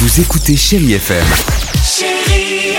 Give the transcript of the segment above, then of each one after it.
Vous écoutez Chérie FM. Chérie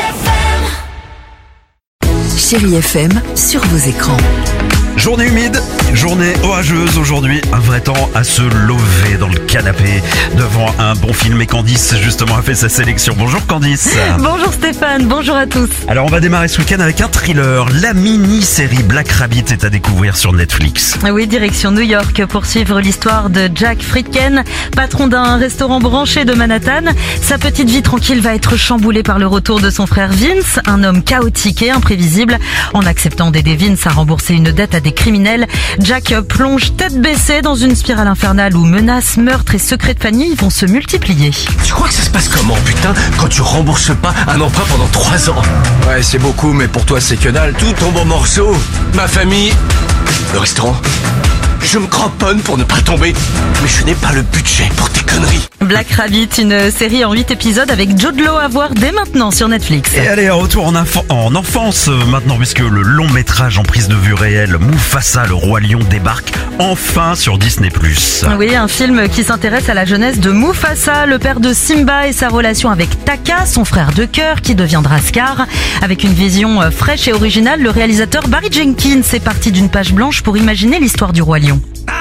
FM. Chérie FM sur vos écrans. Journée humide, journée orageuse aujourd'hui, un vrai temps à se lever dans le canapé devant un bon film et Candice justement a fait sa sélection. Bonjour Candice. Bonjour Stéphane, bonjour à tous. Alors on va démarrer ce week-end avec un thriller, la mini-série Black Rabbit est à découvrir sur Netflix. Oui, direction New York pour suivre l'histoire de Jack Friedkin, patron d'un restaurant branché de Manhattan. Sa petite vie tranquille va être chamboulée par le retour de son frère Vince, un homme chaotique et imprévisible. En acceptant d'aider Vince à rembourser une dette à des criminels, Jack plonge tête baissée dans une spirale infernale où menaces, meurtres et secrets de famille vont se multiplier. Tu crois que ça se passe comment, putain, quand tu rembourses pas un emprunt pendant 3 ans? Ouais, c'est beaucoup, mais pour toi, c'est que dalle. Tout tombe en morceaux. Ma famille, le restaurant. Je me cramponne pour ne pas tomber, mais je n'ai pas le budget pour tes conneries. Black Rabbit, une série en 8 épisodes avec Jude Law à voir dès maintenant sur Netflix. Et allez, retour en enfance maintenant, puisque le long métrage en prise de vue réelle Mufasa, le roi lion, débarque enfin sur Disney+. Oui, un film qui s'intéresse à la jeunesse de Mufasa, le père de Simba et sa relation avec Taka, son frère de cœur qui deviendra Scar. Avec une vision fraîche et originale, le réalisateur Barry Jenkins est parti d'une page blanche pour imaginer l'histoire du roi lion.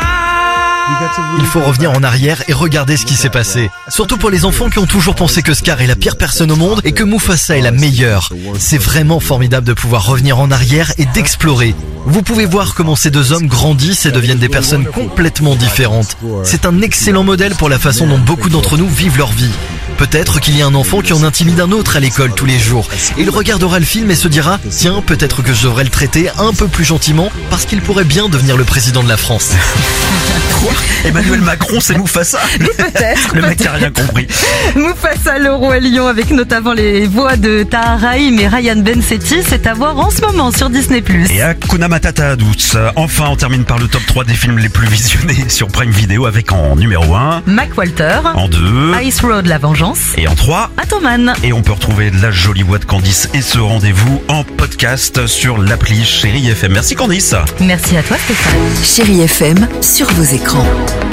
Il faut revenir en arrière et regarder ce qui s'est passé. Surtout pour les enfants qui ont toujours pensé que Scar est la pire personne au monde et que Mufasa est la meilleure. C'est vraiment formidable de pouvoir revenir en arrière et d'explorer. Vous pouvez voir comment ces deux hommes grandissent et deviennent des personnes complètement différentes. C'est un excellent modèle pour la façon dont beaucoup d'entre nous vivent leur vie. Peut-être qu'il y a un enfant qui en intimide un autre à l'école tous les jours. Il regardera le film et se dira « Tiens, peut-être que je devrais le traiter un peu plus gentiment parce qu'il pourrait bien devenir le président de la France. » Quoi ? Emmanuel Macron, c'est Mufasa ? Peut-être. Le mec n'a rien compris. Mufasa, le roi lion, avec notamment les voix de Tahar Rahim et Ryan Bensetti, c'est à voir en ce moment sur Disney+. Et Hakuna Matata douce. Enfin, on termine par le top 3 des films les plus visionnés sur Prime Video avec en numéro 1... Mac Walter. En 2... Ice Road, la vengeance. Et en 3... Atoman. Et on peut retrouver la jolie voix de Candice et ce rendez-vous en podcast sur l'appli Chérie FM. Merci Candice. Merci à toi Stéphane. Chérie FM sur vos écrans.